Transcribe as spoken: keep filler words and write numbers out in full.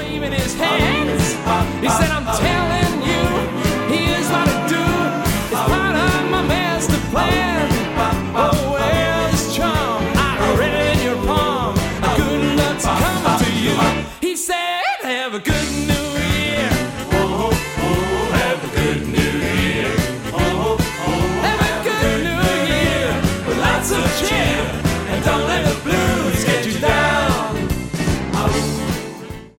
waving his hands. He said, I'm telling you, here's what I do. It's part of my master plan. Oh, well, this charm, I read it in your palm. Good luck's coming to you. He said, have a good new year. Oh, oh, have a good new year. Oh, oh, have a good new year. With lots of cheer.